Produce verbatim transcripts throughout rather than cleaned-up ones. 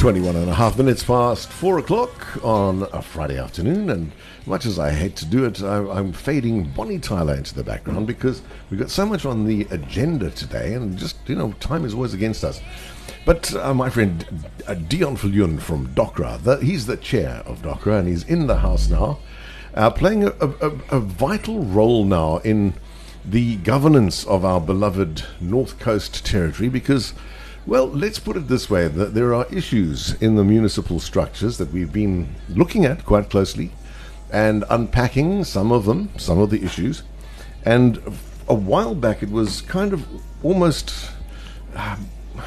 twenty-one and a half minutes past four o'clock on a Friday afternoon, and much as I hate to do it, I, I'm fading Bonnie Tyler into the background because we've got so much on the agenda today, and just, you know, time is always against us. But uh, my friend uh, Dion Viljoen from DOCRA, the, he's the chair of DOCRA, and he's in the house now, uh, playing a, a, a vital role now in the governance of our beloved North Coast territory, because, well, let's put it this way, that there are issues in the municipal structures that we've been looking at quite closely and unpacking some of them, some of the issues. And a while back it was kind of almost uh,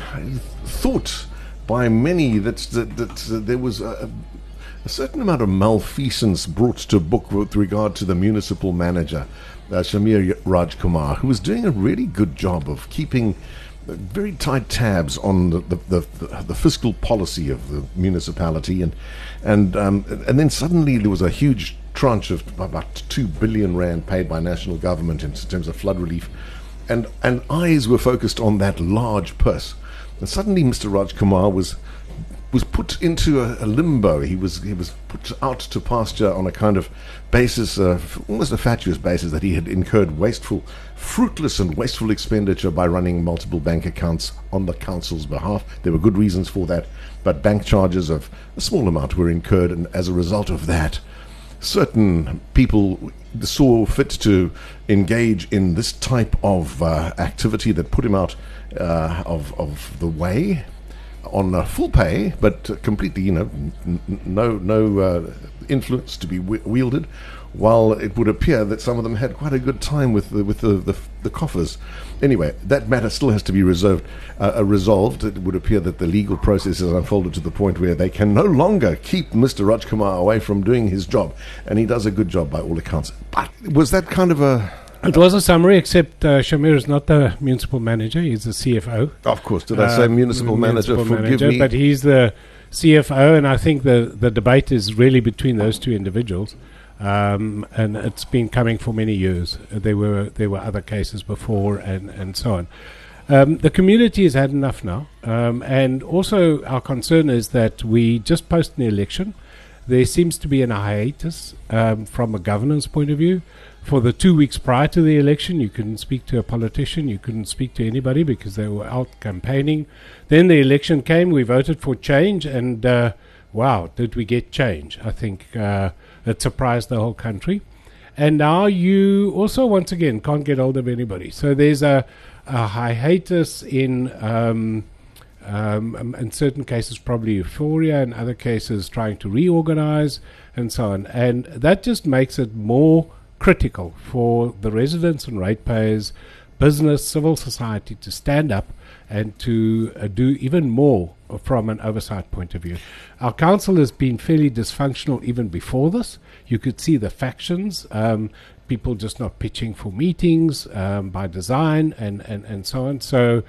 thought by many that, that, that uh, there was a, a certain amount of malfeasance brought to book with regard to the municipal manager, uh, Shamir Rajkumar, who was doing a really good job of keeping very tight tabs on the the, the, the fiscal policy of the municipality, and and um, and then suddenly there was a huge tranche of about two billion rand paid by national government in terms of flood relief, and and eyes were focused on that large purse, and suddenly Mister Rajkumar was was put into a, a limbo. He was he was put out to pasture on a kind of basis, uh, almost a fatuous basis, that he had incurred wasteful, fruitless and wasteful expenditure by running multiple bank accounts on the council's behalf. There were good reasons for that, but bank charges of a small amount were incurred, and as a result of that, certain people saw fit to engage in this type of uh, activity that put him out uh, of, of the way, on uh, full pay, but uh, completely, you know, n- n- no no uh, influence to be w- wielded, while it would appear that some of them had quite a good time with the, with the, the, the coffers. Anyway, that matter still has to be reserved, uh, uh, resolved. It would appear that the legal process has unfolded to the point where they can no longer keep Mister Rajkumar away from doing his job, and he does a good job by all accounts. But was that kind of a... It was a summary, except uh, Shamir is not the municipal manager. He's the C F O. Of course, did I say uh, municipal manager? Municipal Forgive manager, me. But he's the C F O, and I think the, the debate is really between those two individuals. Um, and it's been coming for many years. There were there were other cases before, and, and so on. Um, the community has had enough now. Um, and also our concern is that we just post an election. There seems to be an hiatus um, from a governance point of view. For the two weeks prior to the election, you couldn't speak to a politician, you couldn't speak to anybody because they were out campaigning. Then the election came, we voted for change, and uh, wow, did we get change. I think uh, it surprised the whole country. And now you also, once again, can't get hold of anybody. So there's a, a hiatus in, um, um, in certain cases, probably euphoria, in other cases, trying to reorganize, and so on. And that just makes it more critical for the residents and ratepayers, business, civil society to stand up and to uh, do even more from an oversight point of view. Our council has been fairly dysfunctional even before this. You could see the factions, um, people just not pitching for meetings um, by design, and, and, and so on. So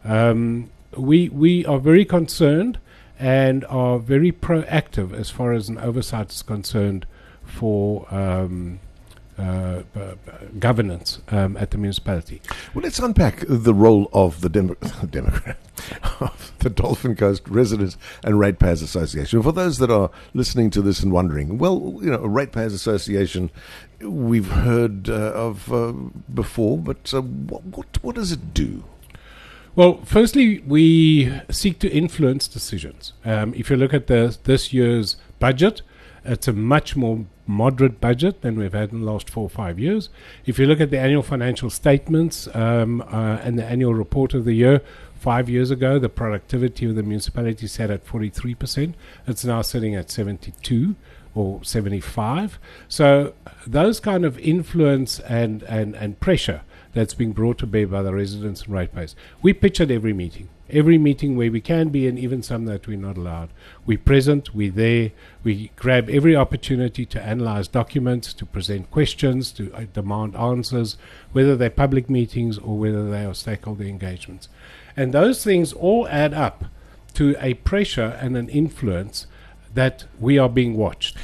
um, we we are very concerned and are very proactive as far as an oversight is concerned for um, Uh, uh, governance um, at the municipality. Well, let's unpack the role of the Demo- Democrat, of the Dolphin Coast Residents and Ratepayers Association. For those that are listening to this and wondering, well, you know, a Ratepayers Association we've heard uh, of uh, before, but uh, what, what what does it do? Well, firstly, we seek to influence decisions. Um, if you look at the this year's budget, it's a much more moderate budget than we've had in the last four or five years. If you look at the annual financial statements um, uh, and the annual report of the year, five years ago, the productivity of the municipality sat at forty-three percent. It's now sitting at seventy-two or seventy-five. So those kind of influence and, and, and pressure that's being brought to bear by the residents and ratepayers. We pitch at every meeting. Every meeting where we can be, and even some that we're not allowed. We're present, we're there, we grab every opportunity to analyze documents, to present questions, to uh, demand answers, whether they're public meetings or whether they are stakeholder engagements. And those things all add up to a pressure and an influence that we are being watched.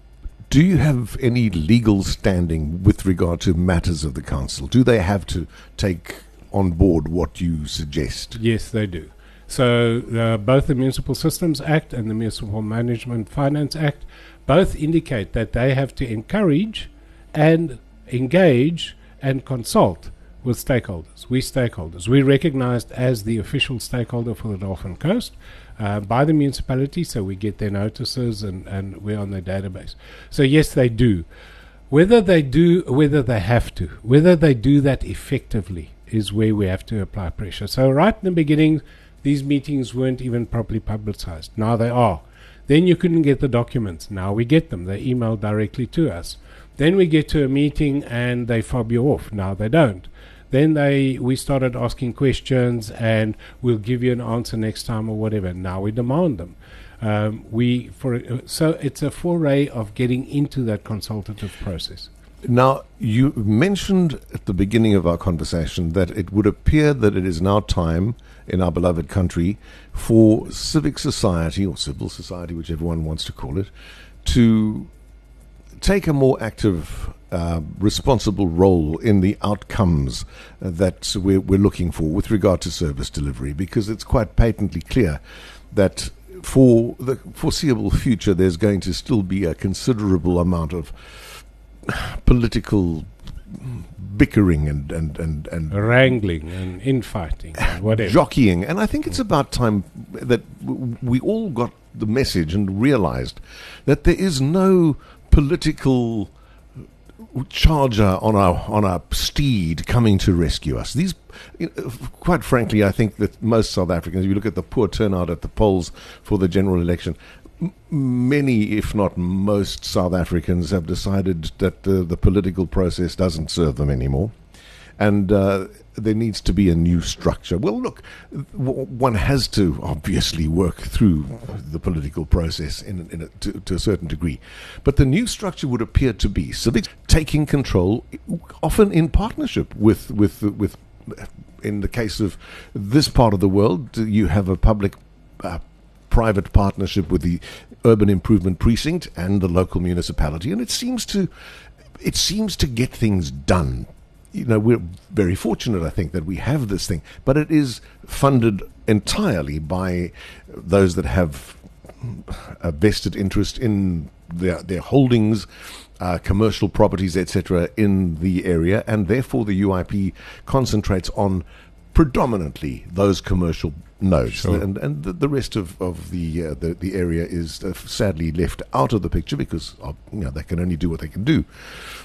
Do you have any legal standing with regard to matters of the council? Do they have to take on board what you suggest? Yes, they do. So uh, both the Municipal Systems Act and the Municipal Management Finance Act both indicate that they have to encourage and engage and consult with stakeholders. We stakeholders. We're recognized as the official stakeholder for the Dolphin Coast uh, by the municipality, so we get their notices and, and we're on their database. So yes, they do. Whether they do, whether they have to, whether they do that effectively is where we have to apply pressure. So right in the beginning, these meetings weren't even properly publicized. Now they are. Then you couldn't get the documents. Now we get them. They email directly to us. Then we get to a meeting and they fob you off. Now they don't. Then they we started asking questions and we'll give you an answer next time or whatever. Now we demand them. Um, we for uh, so it's a foray of getting into that consultative process. Now, you mentioned at the beginning of our conversation that it would appear that it is now time in our beloved country for civic society, or civil society, whichever one wants to call it, to take a more active, uh, responsible role in the outcomes uh, that we're, we're looking for with regard to service delivery, because it's quite patently clear that for the foreseeable future there's going to still be a considerable amount of political bickering and and and, and wrangling and infighting and whatever, jockeying, and I think it's about time that w- we all got the message and realized that there is no political charger on our on our steed coming to rescue us. These, you know, quite frankly, I think that most South Africans, if you look at the poor turnout at the polls for the general election, many, if not most, South Africans have decided that uh, the political process doesn't serve them anymore, and uh, there needs to be a new structure. Well, look, w- one has to obviously work through the political process in, in a, to, to a certain degree, but the new structure would appear to be civics taking control, often in partnership with with with. In the case of this part of the world, you have a public. Uh, private partnership with the urban improvement precinct and the local municipality, and it seems to it seems to get things done. You know, we're very fortunate, I think, that we have this thing, but it is funded entirely by those that have a vested interest in their their holdings, uh, commercial properties, et cetera, in the area, and therefore the U I P concentrates on predominantly those commercial nodes, sure. and and the, the rest of of the uh, the the area is uh, sadly left out of the picture because of, you know, they can only do what they can do.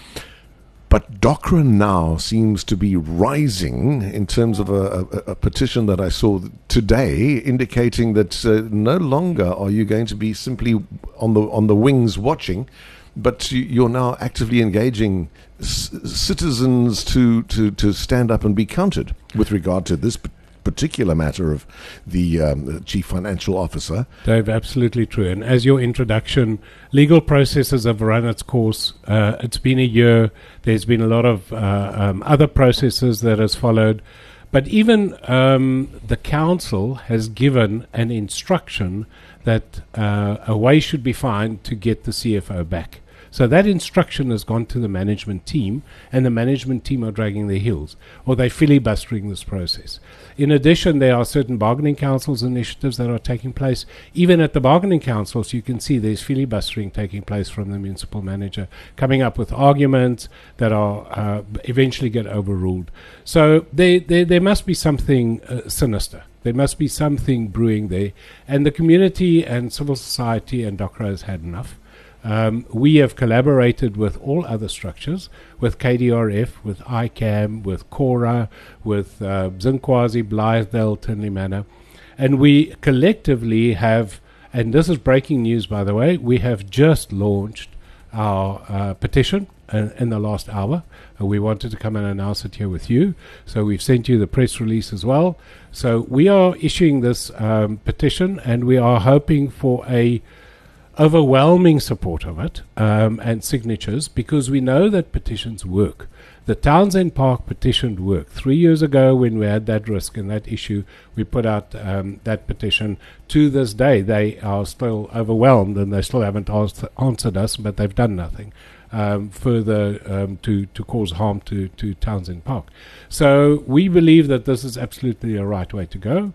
But DOCRA now seems to be rising in terms of a, a, a petition that I saw today, indicating that uh, no longer are you going to be simply on the on the wings watching, but you're now actively engaging c- citizens to, to, to stand up and be counted with regard to this p- particular matter of the, um, the chief financial officer. Dave, absolutely true. And as your introduction, legal processes have run its course. Uh, it's been a year. There's been a lot of uh, um, other processes that has followed. But even um, the council has given an instruction that uh, a way should be found to get the C F O back. So that instruction has gone to the management team, and the management team are dragging their heels, or they're filibustering this process. In addition, there are certain bargaining councils initiatives that are taking place. Even at the bargaining councils, you can see there's filibustering taking place from the municipal manager, coming up with arguments that are uh, eventually get overruled. So there, there, there must be something uh, sinister. There must be something brewing there, and the community and civil society and DOCRA has had enough. Um, we have collaborated with all other structures, with K D R F, with I CAM, with CORA, with uh, Zinkwazi, Blythedale, Tinley Manor, and we collectively have, and this is breaking news by the way, we have just launched our uh, petition uh, in the last hour. Uh, we wanted to come and announce it here with you, so we've sent you the press release as well. So we are issuing this um, petition, and we are hoping for a overwhelming support of it um, and signatures, because we know that petitions work. The Townsend Park petition worked. Three years ago when we had that risk and that issue, we put out um, that petition. To this day, they are still overwhelmed and they still haven't asked, answered us, but they've done nothing um, further um, to, to cause harm to, to Townsend Park. So we believe that this is absolutely a right way to go.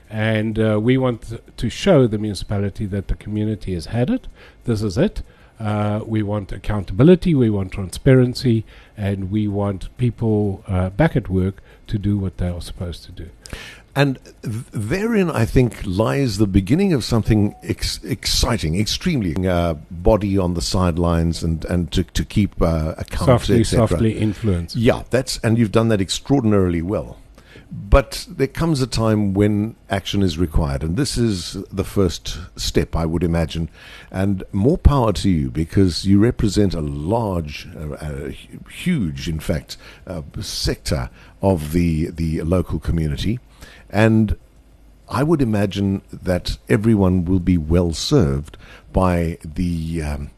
And uh, we want th- to show the municipality that the community has had it. This is it. Uh, we want accountability, we want transparency, and we want people uh, back at work to do what they are supposed to do. And th- therein, I think, lies the beginning of something ex- exciting, extremely uh, body on the sidelines and, and to, to keep uh, accounts, Softly, et cetera. softly influence. Yeah, that's and you've done that extraordinarily well. But there comes a time when action is required, and this is the first step, I would imagine. And more power to you, because you represent a large, uh, uh, huge, in fact, uh, sector of the the local community. And I would imagine that everyone will be well served by the um,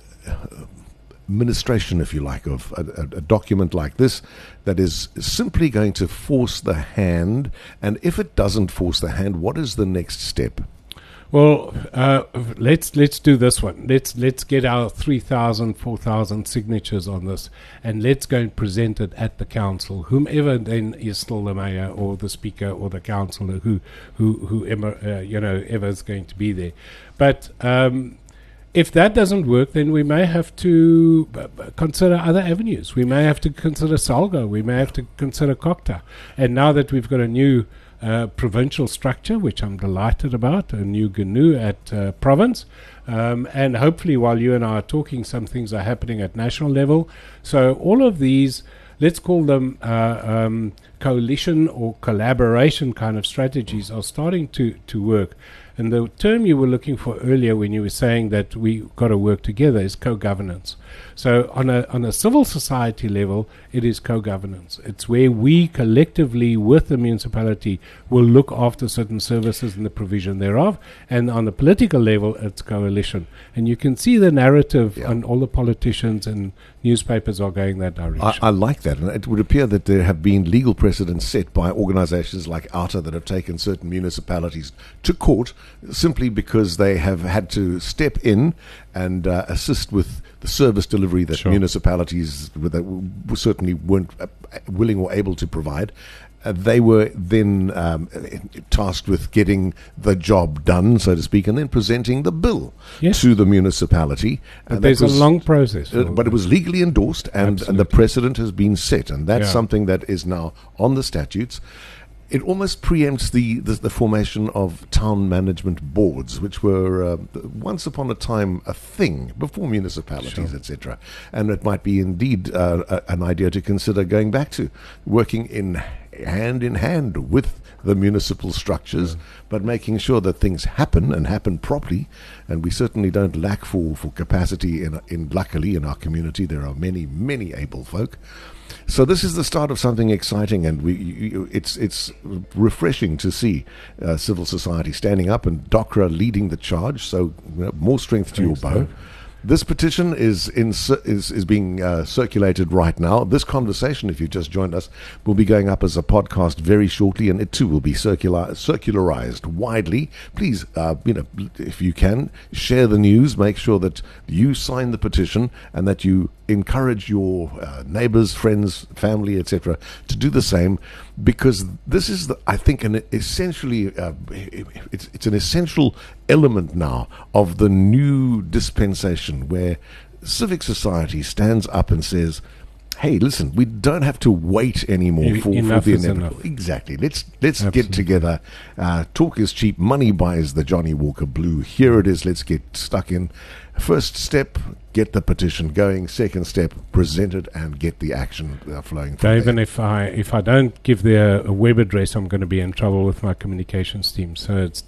administration, if you like, of a, a, a document like this that is simply going to force the hand. And if it doesn't force the hand, what is the next step? Well, uh, let's let's do this one. Let's let's get our three thousand, four thousand signatures on this, and let's go and present it at the council. Whomever then is still the mayor or the speaker or the councillor, who who whoever uh, you know ever is going to be there. But um, if that doesn't work, then we may have to b- b- consider other avenues. We may have to consider Salgo. We may have to consider Cocta. And now that we've got a new Uh, provincial structure, which I'm delighted about, a new G N U at uh, province, um, and hopefully while you and I are talking, some things are happening at national level. So all of these, let's call them uh, um, coalition or collaboration kind of strategies, are starting to, to work. And the term you were looking for earlier when you were saying that we got to work together is co-governance. So on a on a civil society level, it is co-governance. It's where we collectively, with the municipality, will look after certain services and the provision thereof. And on the political level, it's coalition. And you can see the narrative Yeah. on all the politicians and newspapers are going that direction. I, I like that. And it would appear that there have been legal precedents set by organizations like OUTA that have taken certain municipalities to court simply because they have had to step in and uh, assist with the service delivery that Sure. municipalities that w- certainly weren't uh, willing or able to provide. Uh, they were then um, tasked with getting the job done, so to speak, and then presenting the bill Yes. to the municipality. But And there's that a was- long process. uh, but it was legally endorsed, and, and the Absolutely. precedent has been set, and that's Yeah. something that is now on the statutes. It almost preempts the, the, the formation of town management boards, which were uh, once upon a time a thing before municipalities, Sure. et cetera. And it might be indeed uh, a, an idea to consider going back to, working in hand in hand with the municipal structures, Mm. but making sure that things happen and happen properly. And we certainly don't lack for, for capacity in, in luckily in our community. There are many, many able folk. So this is the start of something exciting, and we you, you- it's it's refreshing to see uh, civil society standing up and DOCRA leading the charge. So you know, more strength to Thanks, your bow. Dave. This petition is in, is is being uh, circulated right now. This conversation, if you've just joined us, will be going up as a podcast very shortly, and it too will be circular circularized widely. Please, uh, you know, if you can, share the news. Make sure that you sign the petition and that you encourage your uh, neighbors, friends, family, et cetera, to do the same, because this is, the, I think, an essentially uh, it's it's an essential element now of the new dispensation where civic society stands up and says, hey, listen, we don't have to wait anymore E- for, for enough the is inevitable. enough. Exactly. Let's let's Absolutely. get together. Uh, talk is cheap. Money buys the Johnny Walker Blue. Here it is. Let's get stuck in. First step, get the petition going. Second step, present it and get the action uh, flowing. from Dave, there. and if I if I don't give the a web address, I'm going to be in trouble with my communications team. So it's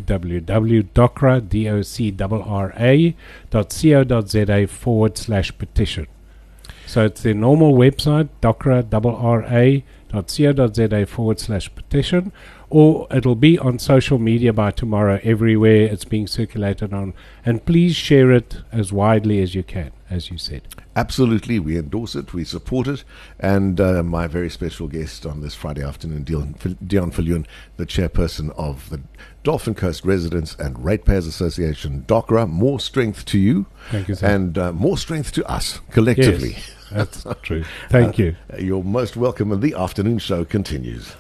www.docra, D O C R R A, dot co.za forward slash petition. So it's the normal website, docra, R R A, dot co.za forward slash petition, or it'll be on social media by tomorrow everywhere it's being circulated on. And please share it as widely as you can, as you said. Absolutely, we endorse it, we support it, and uh, my very special guest on this Friday afternoon, Dion, Dion Viljoen, the chairperson of the Dolphin Coast Residents and Ratepayers Association, DOCRA. More strength to you, Thank you, sir. and uh, more strength to us collectively. Yes, that's true. Thank you. You're most welcome, and the afternoon show continues.